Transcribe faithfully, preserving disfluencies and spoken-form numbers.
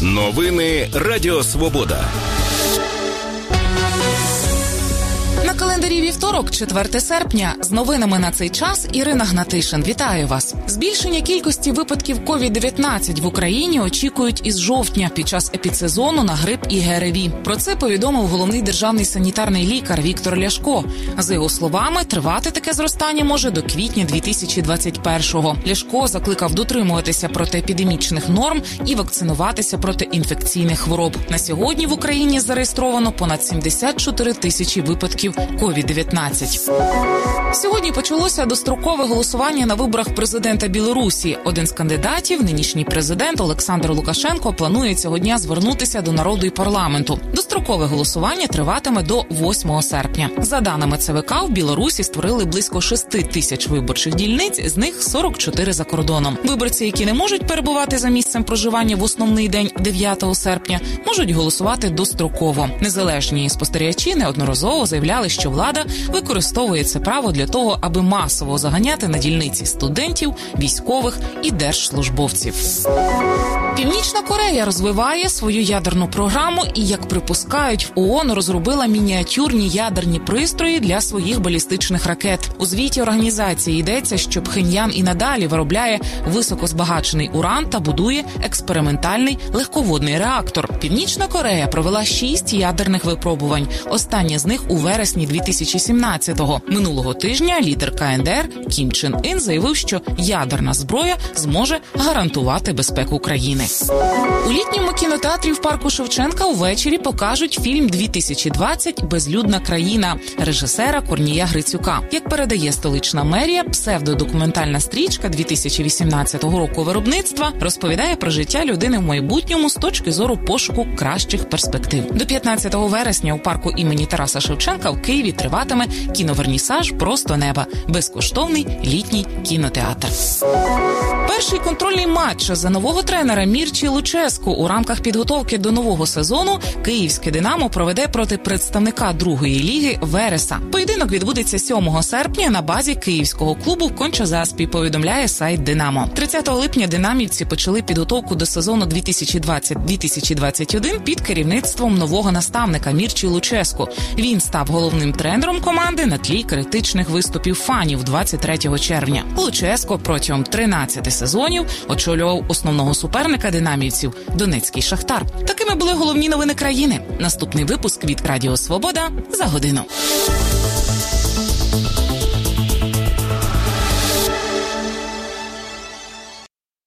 Новини Радіо Свобода. На календарі вівторок, четверте серпня. З новинами на цей час Ірина Гнатишин. Вітаю вас. Збільшення кількості випадків ковід дев'ятнадцять в Україні очікують із жовтня під час епідсезону на грип і ГРВІ. Про це повідомив головний державний санітарний лікар Віктор Ляшко. За його словами, тривати таке зростання може до квітня дві тисячі двадцять першого. Ляшко закликав дотримуватися протиепідемічних норм і вакцинуватися проти інфекційних хвороб. На сьогодні в Україні зареєстровано понад сімдесят чотири тисячі випадків ковід дев'ятнадцять. Сьогодні почалося дострокове голосування на виборах президента Білорусі. Один з кандидатів, нинішній президент Олександр Лукашенко, планує цього дня звернутися до народу і парламенту. Дострокове голосування триватиме до восьмого серпня. За даними ЦВК, в Білорусі створили близько шести тисяч виборчих дільниць, з них сорок чотири за кордоном. Виборці, які не можуть перебувати за місцем проживання в основний день дев'ятого серпня, можуть голосувати достроково. Незалежні спостерігачі неодноразово заявляли, що влада використовує це право для того, аби масово заганяти на дільниці студентів, військових і держслужбовців. Північна Корея розвиває свою ядерну програму і, як припускають, в ООН розробила мініатюрні ядерні пристрої для своїх балістичних ракет. У звіті організації йдеться, що Пхеньян і надалі виробляє високозбагачений уран та будує експериментальний легководний реактор. Північна Корея провела шість ядерних випробувань, останнє з них у вересні дві тисячі сімнадцятого. Минулого тижня лідер КНДР Кім Чен Ін заявив, що ядерна зброя зможе гарантувати безпеку країни. У літньому кінотеатрі в парку Шевченка увечері покажуть фільм дві тисячі двадцять «Безлюдна країна» режисера Корнія Грицюка. Як передає столична мерія, псевдодокументальна стрічка дві тисячі вісімнадцятого року виробництва розповідає про життя людини в майбутньому з точки зору пошуку кращих перспектив. До п'ятнадцятого вересня у парку імені Тараса Шевченка в Києві триватиме кіновернісаж «Просто неба» – безкоштовний літній кінотеатр. Перший контрольний матч за нового тренера Мірчі Луческу у рамках підготовки до нового сезону київське «Динамо» проведе проти представника другої ліги Вереса. Поєдинок відбудеться сьомого серпня на базі київського клубу в Конча-Заспі, повідомляє сайт «Динамо». тридцятого липня динамівці почали підготовку до сезону дві тисячі двадцять - дві тисячі двадцять один під керівництвом нового наставника Мірчі Луческу. Він став головним тренером команди на тлі критичних виступів фанів двадцять третього червня. Луческо протягом тринадцяти сезонів очолював основного суперника динамівців – Донецький Шахтар. Такими були головні новини країни. Наступний випуск від Радіо Свобода за годину.